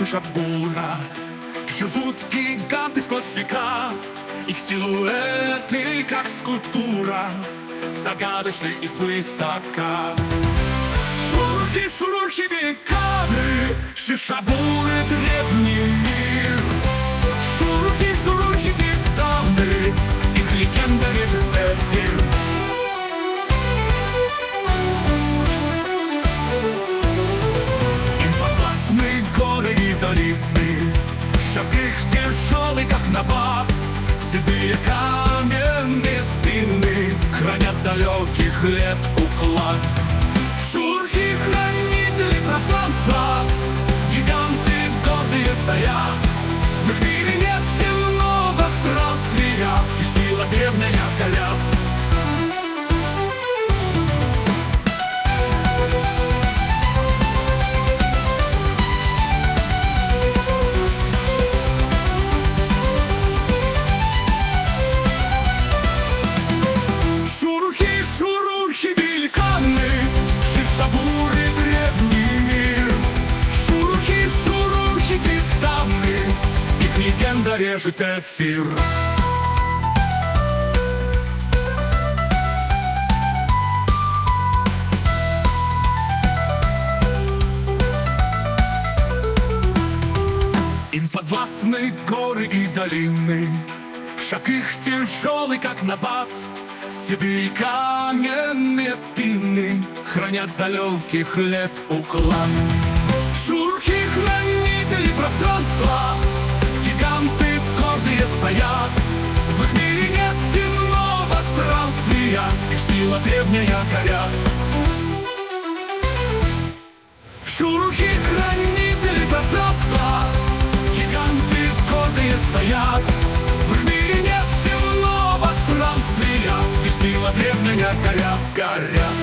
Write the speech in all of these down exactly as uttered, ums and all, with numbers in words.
Шишабура. Живут гиганты сквозь века, их силуэты, как скульптура, загадочны и свысока. Шурхи, шурхи веками, Шишабуры — древний мир. Шурхи, шурхи титаны, их легенда режет эфир. Им подвластны горы и долины, шаг их тяжелый, как набат. Седые каменные спины хранят далеких лет уклад. Шурхи — хранители пространства, гиганты гордые стоят. В их мире нет земного странствия, и сила древняя горят. Шурхи, шурухи великаны, Шишабуры — древний мир. Шурхи, шурухи титаны, их легенда режет эфир. Им подвластны горы и долины, шаг их тяжелый, как набат. Седые каменные спины хранят далеких лет уклад. Шурхи — хранители пространства, гиганты гордые стоят. В их мире нет земного странствия, их сила древняя горят. Шурхи — хранители пространства, гиганты гордые стоят. В их мире нет земного странствия, их сила древняя горят, горят.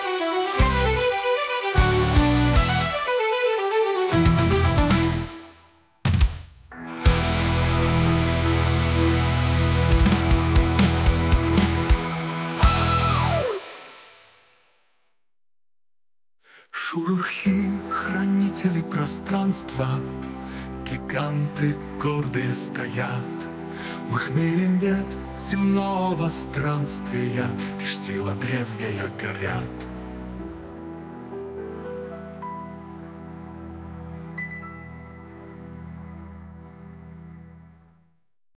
Шурхи — хранители пространства, гиганты гордые стоят. В их мире нет земного странствия, лишь сила древняя горят.